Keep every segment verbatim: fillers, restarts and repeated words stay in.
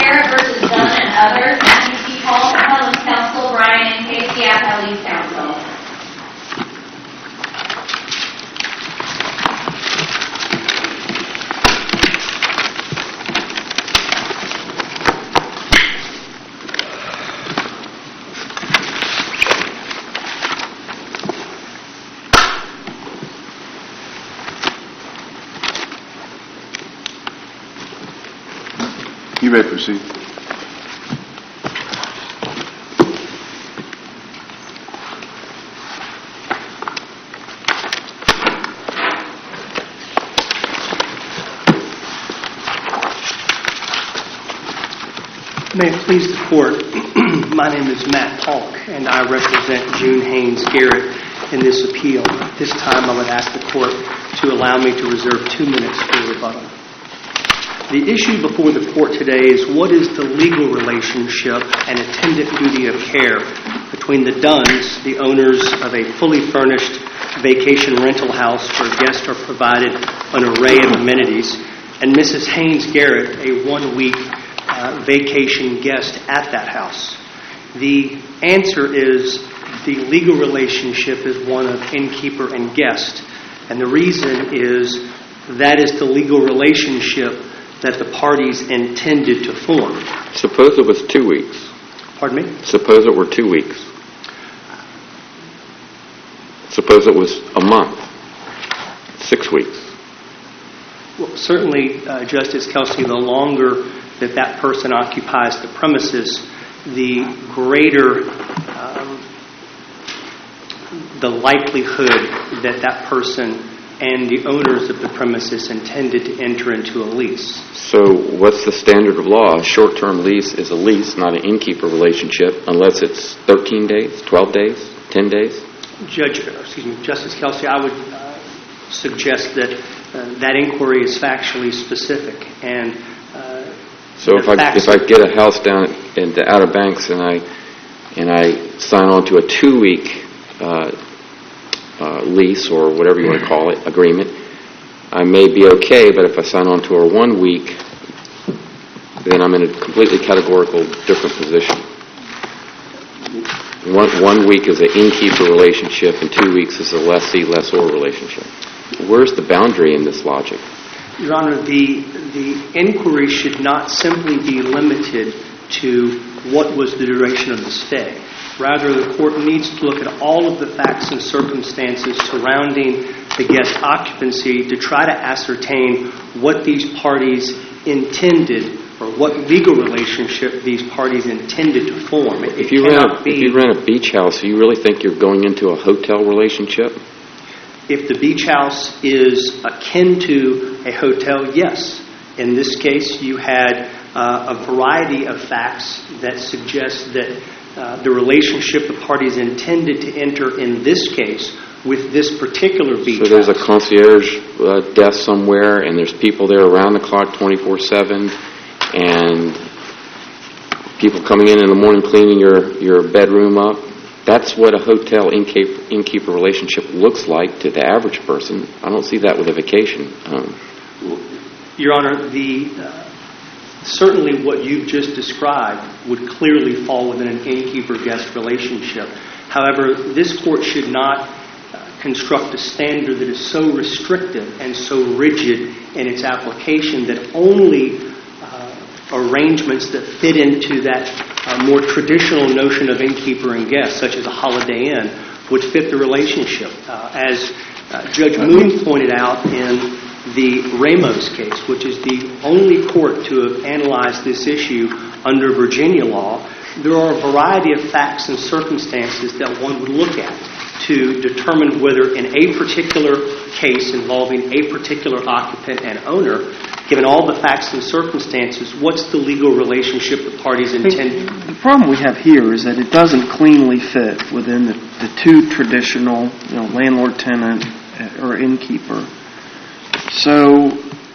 Garrett versus Dunn and others. M C Paul, Appellate Counsel, Brian and Casey, Appellate Counsel. You may proceed. May it please the Court, my name is Matt Polk, and I represent June Haynes Garrett in this appeal. At this time, I would ask the Court to allow me to reserve two minutes for rebuttal. The issue before the Court today is what is the legal relationship and attendant duty of care between the Dunns, the owners of a fully furnished vacation rental house where guests are provided an array of amenities, and Missus Haynes Garrett, a one-week uh, vacation guest at that house. The answer is the legal relationship is one of innkeeper and guest, and the reason is that is the legal relationship that the parties intended to form. Suppose it was two weeks. Pardon me? Suppose it were two weeks. Suppose it was a month. Six weeks. Well, certainly, uh, Justice Kelsey, the longer that that person occupies the premises, the greater um, the likelihood that that person and the owners of the premises intended to enter into a lease. So what's the standard of law? A short-term lease is a lease, not an innkeeper relationship, unless it's thirteen days, twelve days, ten days? Judge, excuse me, Justice Kelsey, I would uh, suggest that uh, that inquiry is factually specific. And uh, so if I if I get a house down in the Outer Banks and I and I sign on to a two-week uh, uh, lease or whatever you want to call it, agreement, I may be okay, but if I sign on to a one week, then I'm in a completely categorical different position. One, one week is an innkeeper relationship, and two weeks is a lessee-lessor relationship. Where's the boundary in this logic? Your Honor, the, the inquiry should not simply be limited to what was the duration of the stay. Rather, the Court needs to look at all of the facts and circumstances surrounding the guest occupancy to try to ascertain what these parties intended or what legal relationship these parties intended to form. It if you rent a, if you rent a beach house, do you really think you're going into a hotel relationship? If the beach house is akin to a hotel, yes. In this case, you had uh, a variety of facts that suggest that uh, the relationship the parties intended to enter in this case with this particular beach house. So there's a concierge uh, desk somewhere, and there's people there around the clock twenty-four seven, and people coming in in the morning cleaning your, your bedroom up. That's what a hotel innkeeper, innkeeper relationship looks like to the average person. I don't see that with a vacation home. Your Honor, the uh, certainly what you've just described would clearly fall within an innkeeper-guest relationship. However, this Court should not uh, construct a standard that is so restrictive and so rigid in its application that only uh, arrangements that fit into that uh, more traditional notion of innkeeper and guest, such as a Holiday Inn, would fit the relationship. Uh, as uh, Judge Moon pointed out in the Ramos case, which is the only court to have analyzed this issue under Virginia law, there are a variety of facts and circumstances that one would look at to determine whether in a particular case involving a particular occupant and owner, given all the facts and circumstances, what's the legal relationship the parties intend? The problem we have here is that it doesn't cleanly fit within the, the two traditional, you know, landlord-tenant or innkeeper. So,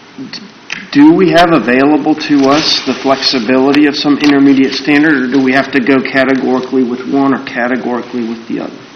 do we have available to us the flexibility of some intermediate standard, or do we have to go categorically with one or categorically with the other?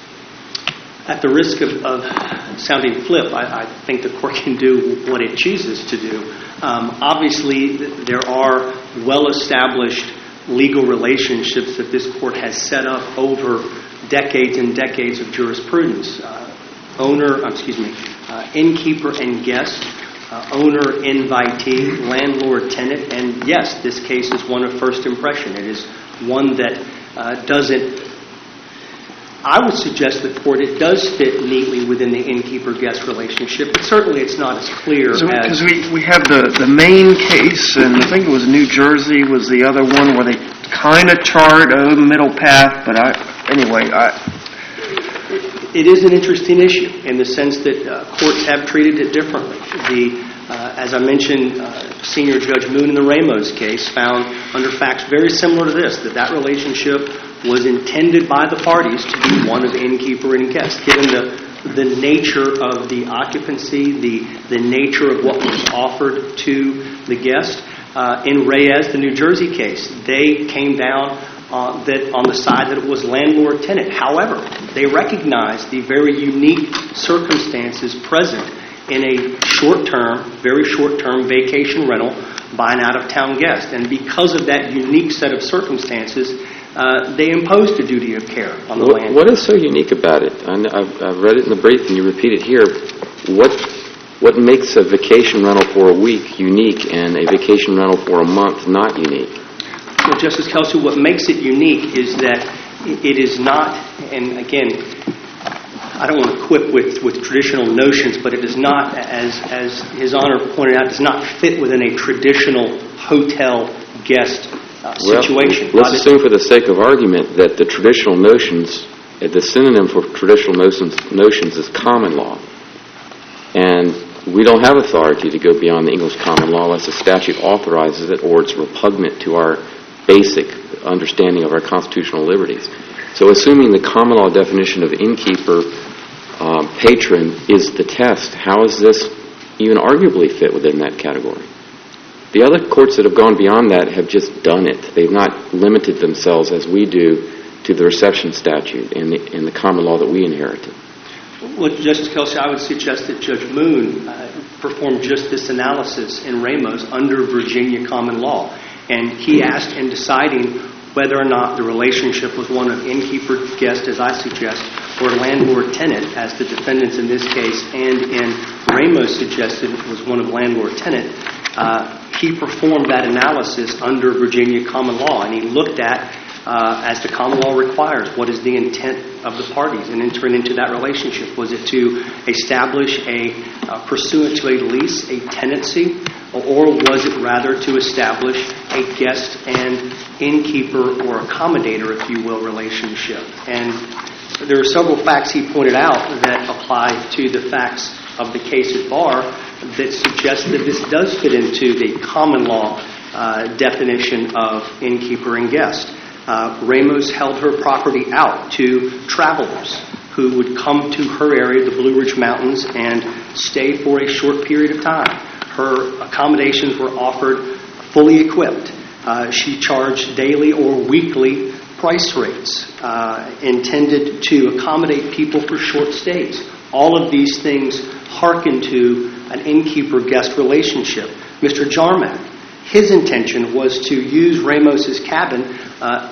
At the risk of, of sounding flip, I, I think the Court can do what it chooses to do. Um, obviously, there are well-established legal relationships that this court has set up over decades and decades of jurisprudence. Uh, owner, uh, excuse me, uh, innkeeper and guest, uh, owner, invitee, landlord, tenant, and yes, this case is one of first impression. It is one that uh, doesn't, I would suggest to the court it does fit neatly within the innkeeper-guest relationship, but certainly it's not as clear as... Because we, we have the, the main case, and I think it was New Jersey was the other one where they kind of chart a middle path, but I, anyway, I... It is an interesting issue in the sense that uh, courts have treated it differently. The, uh, as I mentioned, uh, Senior Judge Moon in the Ramos case found under facts very similar to this, that that relationship was intended by the parties to be one of innkeeper and guest, given the the nature of the occupancy, the the nature of what was offered to the guest. Uh, in Reyes, the New Jersey case, they came down uh, that on the side that it was landlord-tenant. However, they recognized the very unique circumstances present in a short-term, very short-term vacation rental by an out-of-town guest. And because of that unique set of circumstances, Uh, they imposed a duty of care on the what, land. What is so unique about it? I, I've, I've read it in the brief, and you repeat it here. What what makes a vacation rental for a week unique and a vacation rental for a month not unique? Well, Justice Kelsey, what makes it unique is that it is not, and again, I don't want to quip with, with traditional notions, but it is not, as as His Honor pointed out, does not fit within a traditional hotel guest Uh, situation. Well, let's assume for the sake of argument that the traditional notions, uh, the synonym for traditional notions, notions is common law. And we don't have authority to go beyond the English common law unless the statute authorizes it or it's repugnant to our basic understanding of our constitutional liberties. So assuming the common law definition of innkeeper um, patron is the test, how does this even arguably fit within that category? The other courts that have gone beyond that have just done it. They've not limited themselves, as we do, to the reception statute and the, and the common law that we inherited. Well, Justice Kelsey, I would suggest that Judge Moon uh, performed just this analysis in Ramos under Virginia common law. And he asked in deciding whether or not the relationship was one of innkeeper-guest, as I suggest, or landlord-tenant, as the defendants in this case and in Ramos suggested was one of landlord-tenant. Uh, he performed that analysis under Virginia common law, and he looked at, uh, as the common law requires, what is the intent of the parties in entering into that relationship? Was it to establish a, uh, pursuant to a lease, a tenancy, or was it rather to establish a guest and innkeeper or accommodator, if you will, relationship? And there are several facts he pointed out that apply to the facts of the case at bar that suggest that this does fit into the common law uh, definition of innkeeper and guest. Uh, Ramos held her property out to travelers who would come to her area, the Blue Ridge Mountains, and stay for a short period of time. Her accommodations were offered fully equipped. Uh, she charged daily or weekly price rates uh, intended to accommodate people for short stays. All of these things hearken to an innkeeper-guest relationship. Mister Jarmack, his intention was to use Ramos's cabin uh,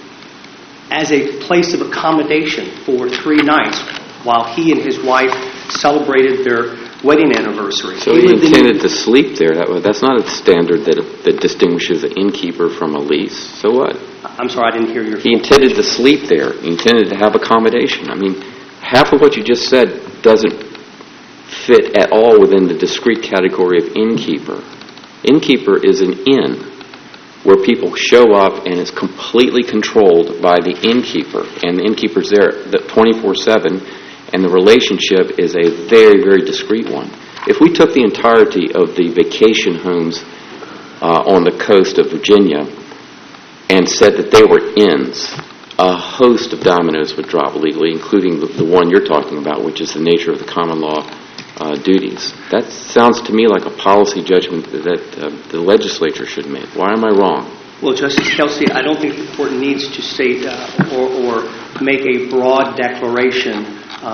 as a place of accommodation for three nights while he and his wife celebrated their wedding anniversary. So he, he intended to sleep there. That, that's not a standard that, that distinguishes an innkeeper from a lease. So what? I'm sorry, I didn't hear your... He intended to sleep there. He intended to have accommodation. I mean, half of what you just said doesn't fit at all within the discrete category of innkeeper. Innkeeper is an inn where people show up and it's completely controlled by the innkeeper, and the innkeeper's there twenty-four seven, and the relationship is a very, very discrete one. If we took the entirety of the vacation homes uh, on the coast of Virginia and said that they were inns, a host of dominoes would drop legally, including the, the one you're talking about, which is the nature of the common law uh, duties. That sounds to me like a policy judgment that uh, the legislature should make. Why am I wrong? Well, Justice Kelsey, I don't think the court needs to state uh, or, or make a broad declaration um,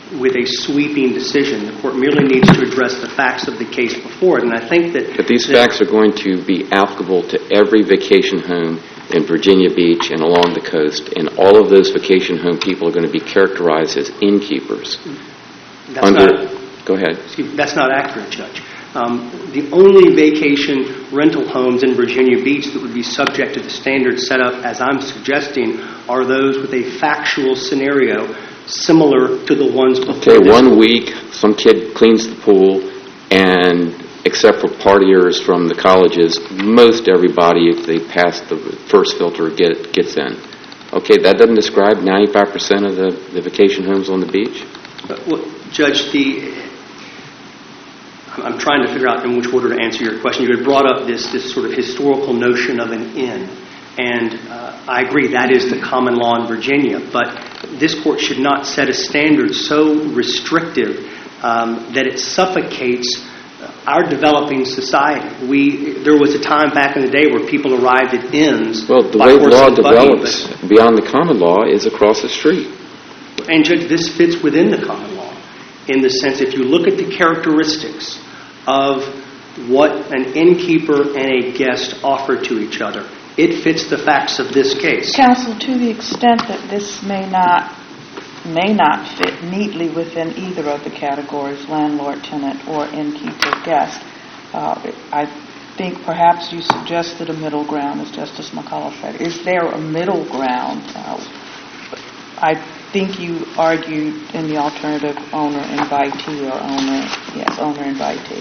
with a sweeping decision. The court merely needs to address the facts of the case before it, and I think that... But these that, facts are going to be applicable to every vacation home in Virginia Beach and along the coast, and all of those vacation home people are going to be characterized as innkeepers. That's Under, not, go ahead. excuse me, that's not accurate, Judge. Um, the only vacation rental homes in Virginia Beach that would be subject to the standard set up, as I'm suggesting, are those with a factual scenario similar to the ones before. Okay, this one court. week, some kid cleans the pool, and except for partiers from the colleges, most everybody, if they pass the first filter, get, gets in. Okay, that doesn't describe ninety-five percent of the, the vacation homes on the beach? Uh, well, Judge, the... I'm trying to figure out in which order to answer your question. You had brought up this, this sort of historical notion of an inn, and uh, I agree that is the common law in Virginia, but this court should not set a standard so restrictive um, that it suffocates our developing society. We There was a time back in the day where people arrived at inns Well, the by way horse law and buggy, develops but- beyond the common law is across the street. And, Judge, this fits within the common law in the sense if you look at the characteristics of what an innkeeper and a guest offer to each other, it fits the facts of this case. Counsel, to the extent that this may not may not fit neatly within either of the categories, landlord, tenant, or innkeeper, guest, uh, I think perhaps you suggested a middle ground, as Justice McCullough said. Is there a middle ground? Uh, I think you argued in the alternative owner invitee or owner, yes, owner invitee.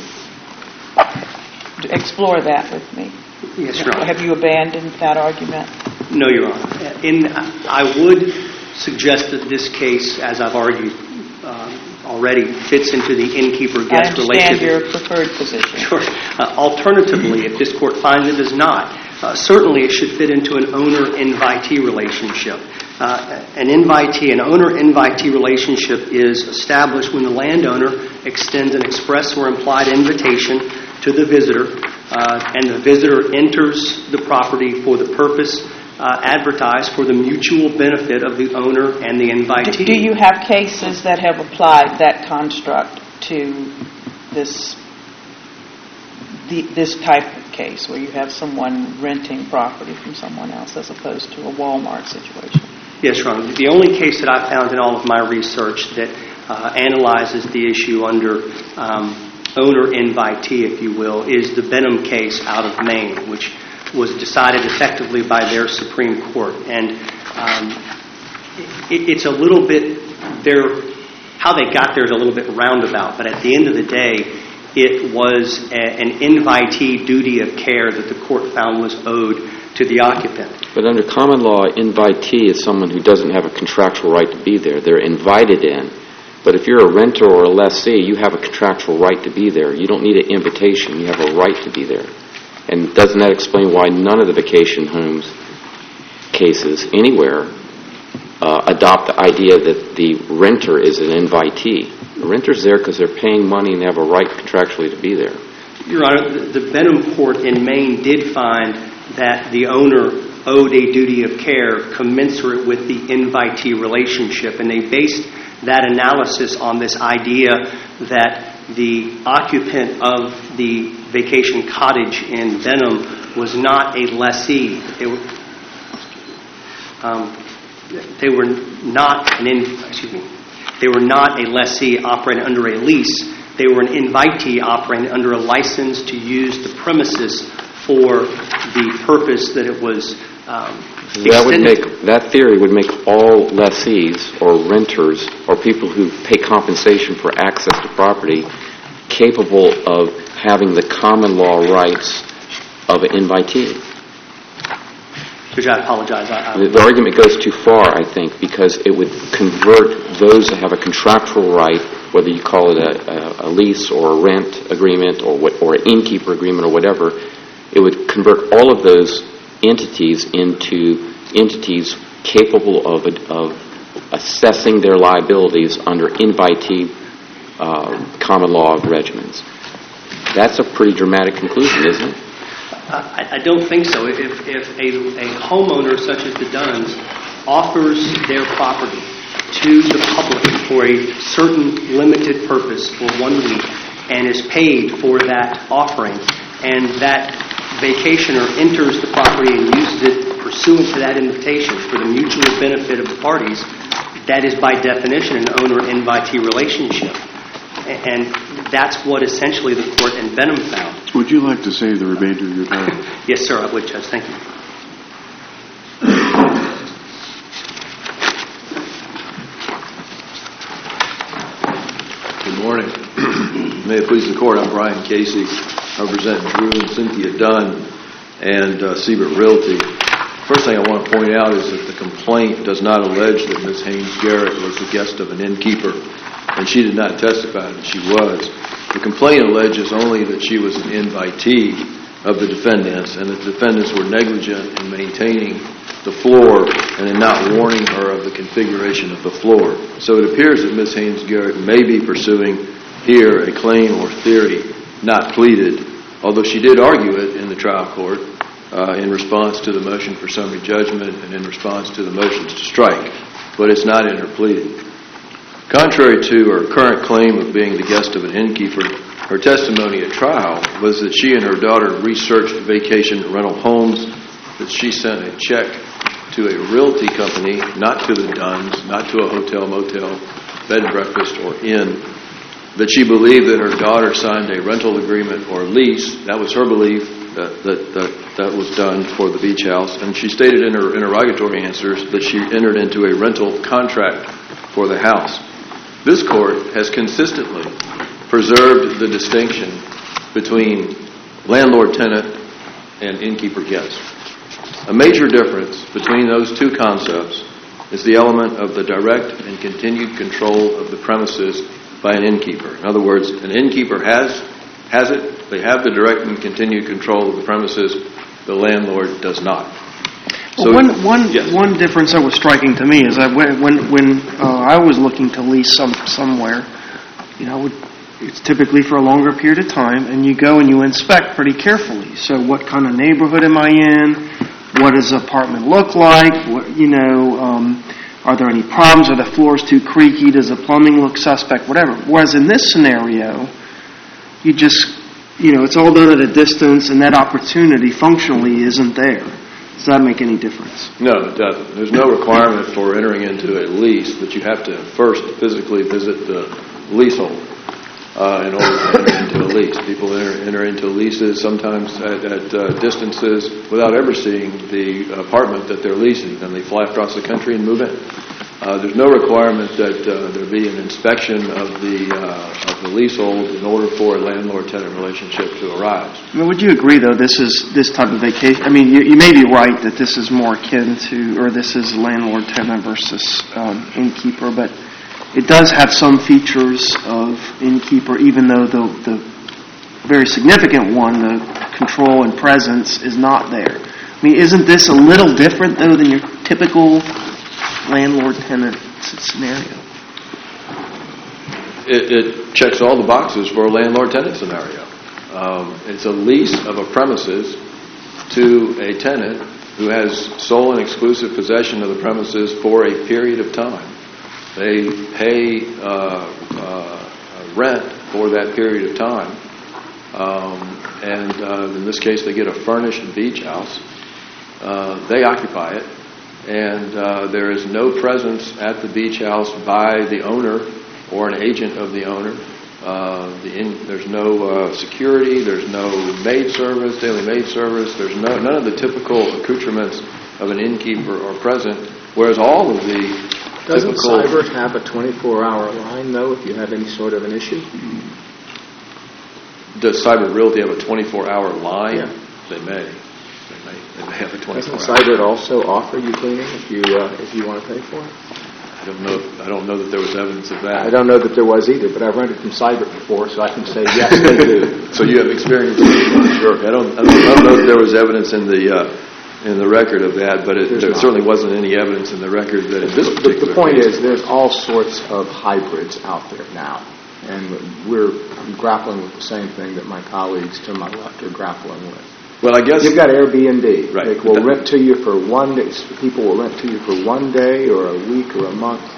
Explore that with me. Yes, Your Honor. Have you abandoned that argument? No, Your Honor. In, I would suggest that this case, as I've argued uh, already, fits into the innkeeper-guest I relationship. understand your preferred position. Sure. Uh, alternatively, if this court finds it does not, uh, certainly it should fit into an owner-invitee relationship. Uh, an invitee, an owner-invitee relationship is established when the landowner extends an express or implied invitation to the visitor, uh, and the visitor enters the property for the purpose uh, advertised for the mutual benefit of the owner and the invitee. Do, do you have cases that have applied that construct to this the, this type of case where you have someone renting property from someone else as opposed to a Walmart situation? Yes, Your Honor. The only case that I found in all of my research that uh, analyzes the issue under um, owner-invitee, if you will, is the Benham case out of Maine, which was decided effectively by their Supreme Court. And um, it, it's a little bit, their, how they got there is a little bit roundabout, but at the end of the day, it was a, an invitee duty of care that the court found was owed to the occupant. But under common law, invitee is someone who doesn't have a contractual right to be there. They're invited in. But if you're a renter or a lessee, you have a contractual right to be there. You don't need an invitation. You have a right to be there. And doesn't that explain why none of the vacation homes cases anywhere uh, adopt the idea that the renter is an invitee? The renter's there because they're paying money and they have a right contractually to be there. Your Honor, the, the Benham court in Maine did find that the owner owed a duty of care commensurate with the invitee relationship, and they based that analysis on this idea that the occupant of the vacation cottage in Benham was not a lessee. They were, um, they were not an in, excuse me. They were not a lessee operating under a lease. They were an invitee operating under a license to use the premises for the purpose that it was um, That would extended. make that theory would make all lessees or renters or people who pay compensation for access to property capable of having the common law rights of an invitee. Judge, I apologize. I, I, The, the argument goes too far, I think, because it would convert those that have a contractual right, whether you call it a, a, a lease or a rent agreement or what, or an innkeeper agreement or whatever, it would convert all of those entities into entities capable of, of assessing their liabilities under invitee uh, common law regimens. That's a pretty dramatic conclusion, isn't it? I, I don't think so. If, if a, a homeowner such as the Dunns offers their property to the public for a certain limited purpose for one week and is paid for that offering, and that vacationer enters the property and uses it pursuant to that invitation for the mutual benefit of the parties, that is by definition an owner-invitee relationship. And that's what essentially the court in Benham found. Would you like to save the remainder of your time? Yes, sir, I would, Judge. Thank you. Good morning. May it please the Court, I'm Brian Casey. I represent Drew and Cynthia Dunn and uh, Siebert Realty. First thing I want to point out is that the complaint does not allege that Miz Haynes-Garrett was the guest of an innkeeper, and she did not testify that she was. The complaint alleges only that she was an invitee of the defendants, and that the defendants were negligent in maintaining the floor and in not warning her of the configuration of the floor. So it appears that Miz Haynes-Garrett may be pursuing here a claim or theory not pleaded, although she did argue it in the trial court uh, in response to the motion for summary judgment and in response to the motions to strike, but it's not in her pleading. Contrary to her current claim of being the guest of an innkeeper, her testimony at trial was that she and her daughter researched vacation rental homes, that she sent a check to a realty company, not to the Dunns, not to a hotel, motel, bed and breakfast, or inn, that she believed that her daughter signed a rental agreement or lease. That was her belief, that that, that, that was done for the beach house. And she stated in her interrogatory answers that she entered into a rental contract for the house. This court has consistently preserved the distinction between landlord-tenant and innkeeper-guest. A major difference between those two concepts is the element of the direct and continued control of the premises by an innkeeper. In other words, an innkeeper has has it, they have the direct and continued control of the premises, the landlord does not. Well, one one yes. one difference that was striking to me is that when when, when uh, I was looking to lease some somewhere, you know, it's typically for a longer period of time, and you go and you inspect pretty carefully. So, what kind of neighborhood am I in? What does the apartment look like? What, you know, um, are there any problems? Are the floors too creaky? Does the plumbing look suspect? Whatever. Whereas in this scenario, you just, you know, it's all done at a distance, and that opportunity functionally isn't there. Does that make any difference? No, it doesn't. There's no requirement for entering into a lease, but you have to first physically visit the leasehold uh, in order to enter into a lease. People enter, enter into leases sometimes at, at uh, distances without ever seeing the apartment that they're leasing, and they fly across the country and move in. Uh, there's no requirement that uh, there be an inspection of the uh, of the leasehold in order for a landlord-tenant relationship to arise. I mean, would you agree, though, this is this type of vacation? I mean, you, you may be right that this is more akin to, or this is landlord-tenant versus um, innkeeper, but it does have some features of innkeeper, even though the the very significant one, the control and presence, is not there. I mean, isn't this a little different, though, than your typical landlord-tenant scenario? It, it checks all the boxes for a landlord-tenant scenario. Um, it's a lease of a premises to a tenant who has sole and exclusive possession of the premises for a period of time. They pay uh, uh, rent for that period of time, um, and uh, in this case they get a furnished beach house. Uh, they occupy it. And uh, there is no presence at the beach house by the owner or an agent of the owner. Uh, the in, there's no uh, security. There's no maid service, daily maid service. There's no none of the typical accoutrements of an innkeeper are present. Whereas all of the Doesn't typical Cybert have a twenty-four hour line, though, if you have any sort of an issue? Does Siebert Realty have a twenty-four hour line? Yeah. They may. They may. They may have a twenty-four Doesn't hour. Cybert also offer you cleaning if you uh, if you want to pay for it? I don't know. I don't know that there was evidence of that. I don't know that there was either, but I've rented from Cybert before, so I can say yes, they do. So you have experience with it? Sure. I don't, I don't, I don't know if there was evidence in the uh, in the record of that, but it, there not. certainly wasn't any evidence in the record that in this The, particular the point case. is, there's all sorts of hybrids out there now, and we're grappling with the same thing that my colleagues to my left are grappling with. Well, I guess You've got Airbnb. Right. They will That- rent to you for one day. People will rent to you for one day or a week or a month.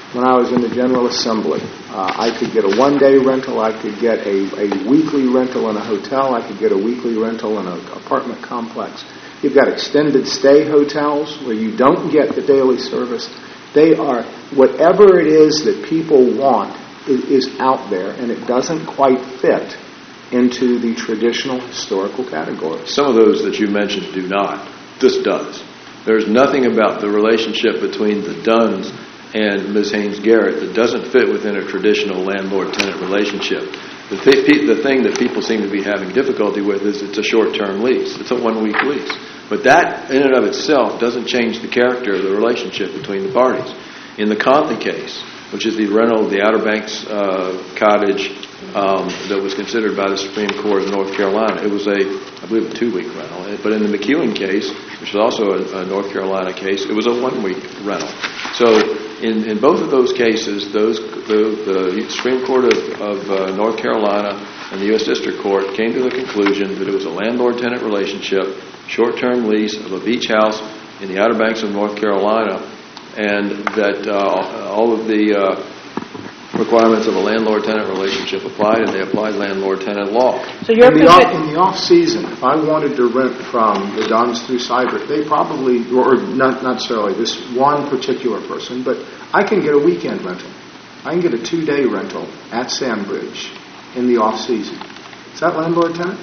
when I was in the General Assembly. Uh, I could get a one-day rental. I could get a, a weekly rental in a hotel. I could get a weekly rental in an apartment complex. You've got extended stay hotels where you don't get the daily service. They are, whatever it is that people want is, is out there, and it doesn't quite fit into the traditional historical categories. Some of those that you mentioned do not. This does. There's nothing about the relationship between the Dunns and Miz Haynes Garrett that doesn't fit within a traditional landlord-tenant relationship. The, th- the thing that people seem to be having difficulty with is it's a short-term lease. It's a one-week lease. But that, in and of itself, doesn't change the character of the relationship between the parties. In the Conley case, which is the rental of the Outer Banks uh, cottage um, that was considered by the Supreme Court of North Carolina, it was a, I believe, a two-week rental. But in the McEwen case, which is also a, a North Carolina case, it was a one-week rental. So in, in both of those cases, those the, the Supreme Court of, of uh, North Carolina and the U S District Court came to the conclusion that it was a landlord-tenant relationship, short-term lease of a beach house in the Outer Banks of North Carolina, and that uh, all of the uh, requirements of a landlord-tenant relationship applied, and they applied landlord-tenant law. So you're in, the off, in the off-season, if I wanted to rent from the Dunns through Seibert, they probably, or not, not necessarily this one particular person, but I can get a weekend rental. I can get a two-day rental at Sandbridge in the off-season. Is that landlord-tenant?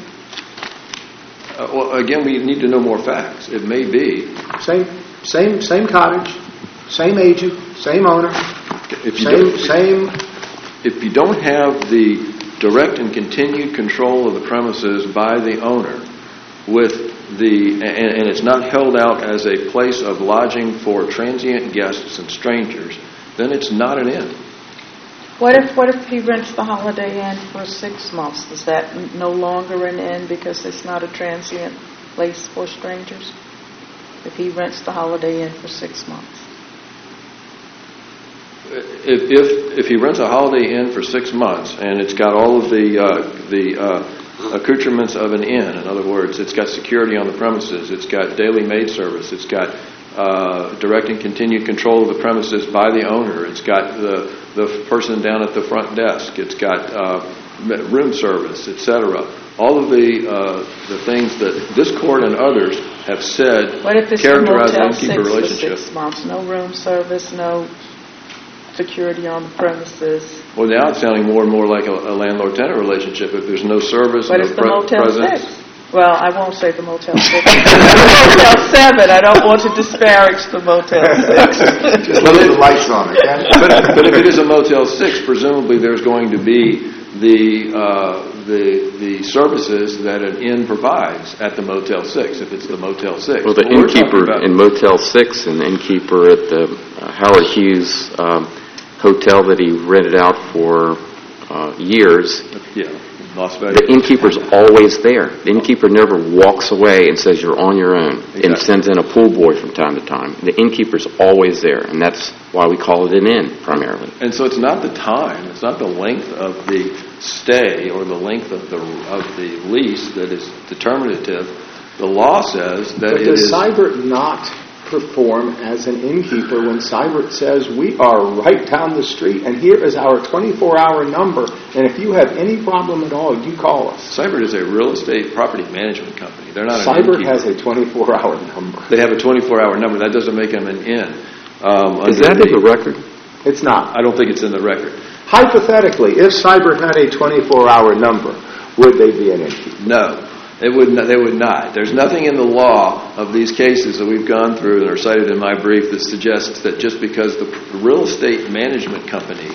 Uh, well, again, we need to know more facts. It may be. Same, same, same cottage, same agent, same owner, if you same, same. If you don't have the direct and continued control of the premises by the owner, with the and, and it's not held out as a place of lodging for transient guests and strangers, then it's not an inn. What if what if he rents the Holiday Inn for six months? Is that n- no longer an inn because it's not a transient place for strangers? If he rents the Holiday Inn for six months, If if, if he rents a Holiday Inn for six months and it's got all of the uh, the uh, accoutrements of an inn, in other words, it's got security on the premises, it's got daily maid service, it's got uh, direct and continued control of the premises by the owner, it's got the the person down at the front desk, it's got uh, room service, et cetera. All of the uh, the things that this court and others have said what if it's characterize a an Motel innkeeper six relationship. for six months? No room service, no security on the premises. Well, now it's sounding more and more like a, a landlord-tenant relationship. If there's no service, But no it's the pre- Motel presence. six. Well, I won't say the Motel six. The Motel seven. I don't want to disparage the Motel six. Just leave the lights on, okay? but, but if it is a Motel six, presumably there's going to be the uh, the the services that an inn provides at the Motel six. If it's the Motel six, Well, the What we're talking innkeeper about- in Motel six and the innkeeper at the uh, Howard Hughes um, hotel that he rented out for uh, years, yeah, Las Vegas. the innkeeper's always there. The innkeeper never walks away and says you're on your own and Exactly. sends in a pool boy from time to time. The innkeeper's always there, and that's why we call it an inn primarily. And so it's not the time, it's not the length of the stay or the length of the of the lease that is determinative. The law says that But it does is. Seibert not perform as an innkeeper when Seibert says, we are right down the street, and here is our twenty-four hour number, and if you have any problem at all, you call us? Seibert is a real estate property management company. They're not an Seibert innkeeper. has a twenty-four hour number. They have a twenty-four hour number. That doesn't make them an inn. Um, Is under that in the record? It's not. I don't think it's in the record. Hypothetically, if Seibert had a twenty-four hour number, would they be an innkeeper? No, it would not, they would not. There's nothing in the law of these cases that we've gone through and are cited in my brief that suggests that just because the real estate management company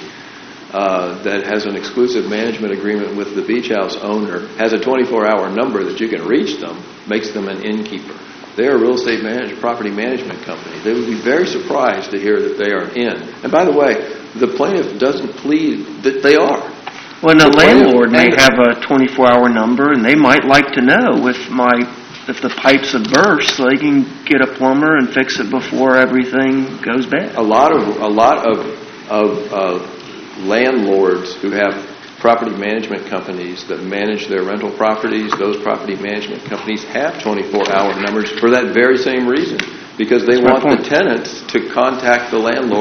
uh, that has an exclusive management agreement with the beach house owner has a twenty-four hour number that you can reach them makes them an innkeeper. They're a real estate manage, property management company. They would be very surprised to hear that they are an inn. And by the way, the plaintiff doesn't plead that they are. Well, the The plaintiff landlord may and- have a twenty-four hour number, and they might like to know if my if the pipes have burst, so they can get a plumber and fix it before everything goes bad. A lot of a lot of of uh, landlords who have property management companies that manage their rental properties, those property management companies have twenty-four hour numbers for that very same reason, because they That's my want point. the tenants to contact the landlord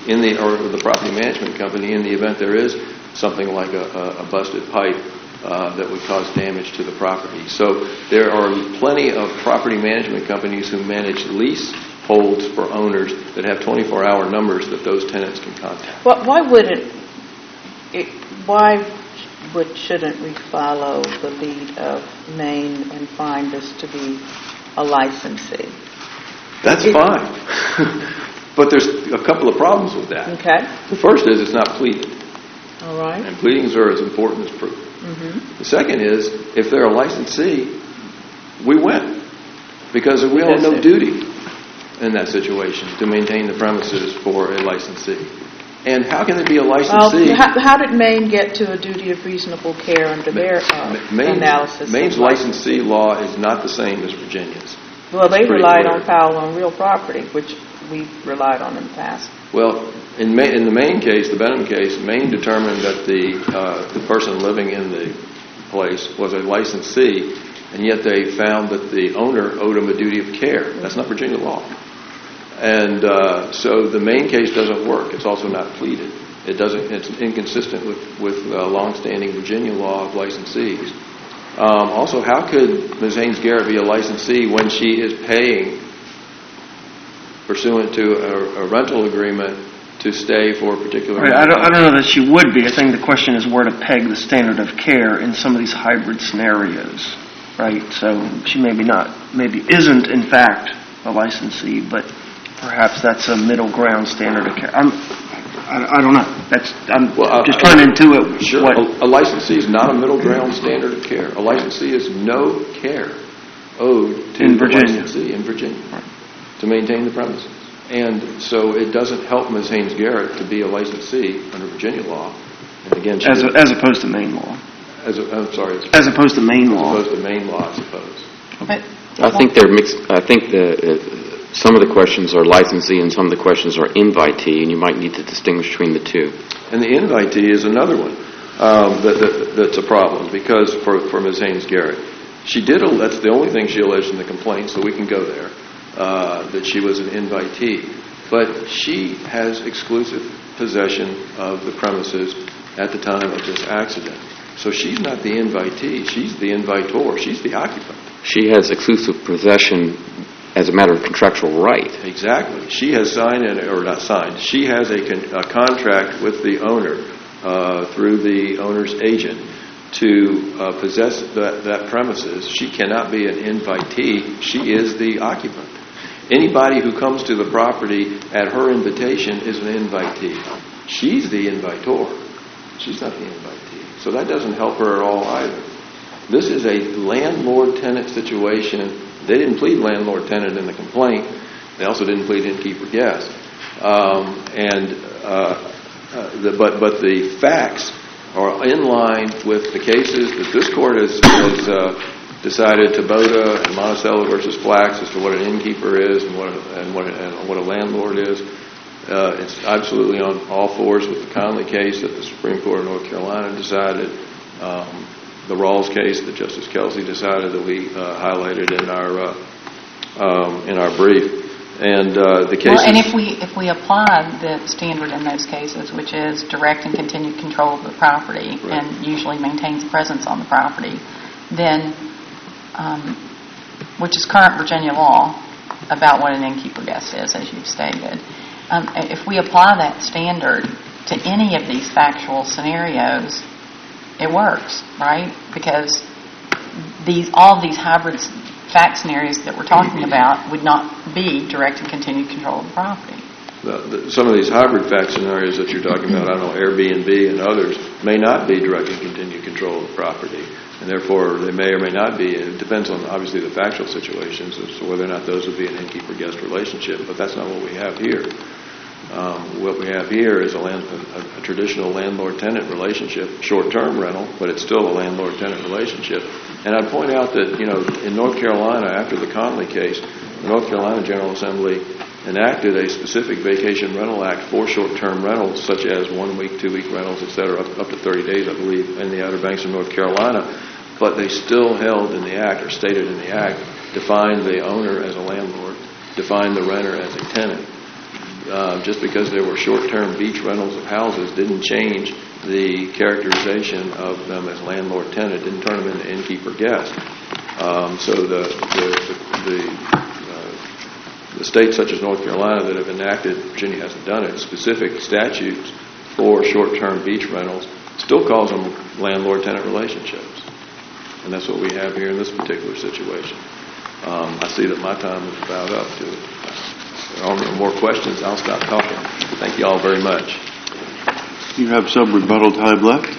in the, or the property management company in the event there is something like a, a busted pipe uh, that would cause damage to the property. So there are plenty of property management companies who manage lease holds for owners that have twenty-four hour numbers that those tenants can contact. Well, why would it, it why would, shouldn't we follow the lead of Maine and find this to be a licensee? That's it, fine. But there's a couple of problems with that. Okay. The first is it's not pleaded. All right. And pleadings are as important as proof. Mm-hmm. The second is, if they're a licensee, we win. Because we have no duty in that situation to maintain the premises for a licensee. And how can it be a licensee? Well, how, how did Maine get to a duty of reasonable care under their uh, Maine, analysis? Maine's licensee law is not the same as Virginia's. Well, they relied clear. on Powell on real property, which we relied on in the past. Well, in, May, in the Maine case, the Benham case, Maine determined that the uh, the person living in the place was a licensee, and yet they found that the owner owed him a duty of care. That's not Virginia law. And uh, so the Maine case doesn't work. It's also not pleaded. It doesn't. It's inconsistent with with uh, longstanding Virginia law of licensees. Um, also, how could Miz Haynes Garrett be a licensee when she is paying pursuant to a, a rental agreement to stay for a particular? Right, I don't. I don't know that she would be. I think the question is where to peg the standard of care in some of these hybrid scenarios, right? So she maybe not, maybe isn't in fact a licensee, but perhaps that's a middle ground standard of care. I'm, I, I don't know. That's I'm well, uh, just trying to intuit. Sure, what, a, a licensee is not a middle ground standard of care. A licensee is no care owed to in the Virginia. licensee in Virginia to maintain the premises. And so it doesn't help Miz Haynes Garrett to be a licensee under Virginia law. And again, she as a, as opposed to Maine law. As a, I'm sorry. As opposed to Maine law. As opposed to Maine law, I suppose. But, I think they're mixed. I think the uh, some of the questions are licensee and some of the questions are invitee, and you might need to distinguish between the two. And the invitee is another one um, that, that, that's a problem because for for Miz Haynes Garrett, she did. That's the only thing she alleged in the complaint, so we can go there. Uh, that she was an invitee, but she has exclusive possession of the premises at the time of this accident. So she's not the invitee; she's the invitor. She's the occupant. She has exclusive possession as a matter of contractual right. Exactly. She has signed, an, or not signed, she has a, con, a contract with the owner uh, through the owner's agent to uh, possess that, that premises. She cannot be an invitee. She is the occupant. Anybody who comes to the property at her invitation is an invitee. She's the invitor. She's not the invitee. So that doesn't help her at all either. This is a landlord-tenant situation. They didn't plead landlord-tenant in the complaint. They also didn't plead innkeeper-guest. Um, and uh, uh, the, but but the facts are in line with the cases that this court has, has uh, decided, Taboda and Monticello versus Flax, as to what an innkeeper is and what a, and what a, and what a landlord is. Uh, it's absolutely on all fours with the Conley case that the Supreme Court of North Carolina decided. Um, the Rawls case that Justice Kelsey decided that we uh, highlighted in our uh, um, in our brief, and uh, the cases. Well, and if we if we apply the standard in those cases, which is direct and continued control of the property, right. and usually maintains presence on the property, then, um, which is current Virginia law about what an innkeeper guest is, as you've stated, um, if we apply that standard to any of these factual scenarios, it works, right? Because these all of these hybrid fact scenarios that we're talking about would not be direct and continued control of the property. The, the, some of these hybrid fact scenarios that you're talking about, I don't know, Airbnb and others, may not be direct and continued control of the property. And therefore, they may or may not be. It depends on, obviously, the factual situations as to whether or not those would be an innkeeper-guest relationship. But that's not what we have here. Um, what we have here is a, land, a, a traditional landlord-tenant relationship, short-term rental, but it's still a landlord-tenant relationship. And I'd point out that, you know, in North Carolina, after the Conley case, the North Carolina General Assembly enacted a specific vacation rental act for short-term rentals, such as one-week, two-week rentals, et cetera, up, up to thirty days, I believe, in the Outer Banks of North Carolina. But they still held in the act, or stated in the act, defined the owner as a landlord, defined the renter as a tenant. uh, just because there were short-term beach rentals of houses, didn't change the characterization of them as landlord-tenant, didn't turn them into innkeeper-guest. Um, so the the, the, uh, the states such as North Carolina that have enacted, Virginia hasn't done it, specific statutes for short-term beach rentals still calls them landlord-tenant relationships. And that's what we have here in this particular situation. Um, I see that my time is about up to it. If there are no more questions, I'll stop talking. Thank you all very much. You have some rebuttal time left.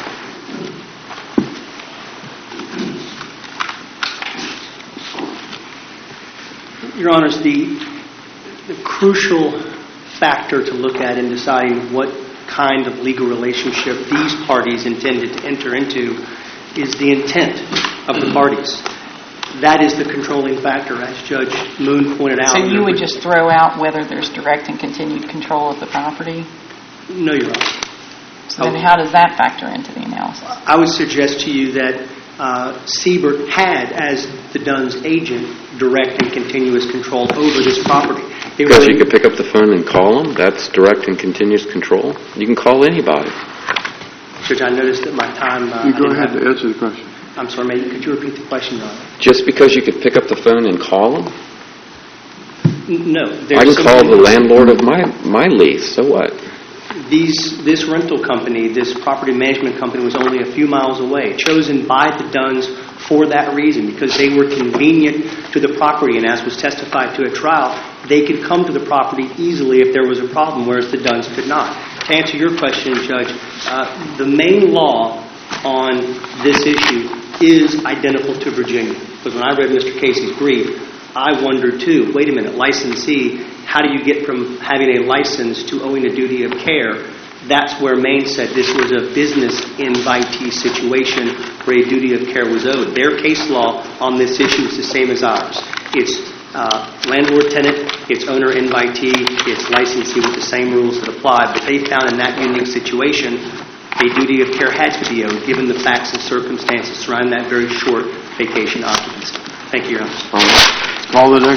Your Honors, the, the crucial factor to look at in deciding what kind of legal relationship these parties intended to enter into is the intent of the parties. That is the controlling factor, as Judge Moon pointed out. So you would just throw out whether there's direct and continued control of the property? No, Your Honor. So then how does that factor into the analysis? I would suggest to you that uh, Siebert had, as the Dunn's agent, direct and continuous control over this property. They Because really, you could pick up the phone and call them, that's direct and continuous control. You can call anybody. Judge, I noticed that my time... Uh, You I go didn't ahead have- and answer the question. I'm sorry, may, could you repeat the question, Your Honor? Just because you could pick up the phone and call them? N- No. I there's can call something- the landlord of my, my lease, so what? These, this rental company, this property management company, was only a few miles away, chosen by the Dunns for that reason, because they were convenient to the property, and as was testified to at trial, they could come to the property easily if there was a problem, whereas the Dunns could not. To answer your question, Judge, uh, the main law on this issue is identical to Virginia. Because when I read Mister Casey's brief, I wondered too, wait a minute, licensee, how do you get from having a license to owing a duty of care? That's where Maine said this was a business invitee situation where a duty of care was owed. Their case law on this issue is the same as ours. It's uh, landlord-tenant, it's owner-invitee, it's licensee with the same rules that apply. But they found in that unique situation a duty of care had to be owed, given the facts and circumstances surrounding that very short vacation occupancy. Thank you, Your Honor. Call the next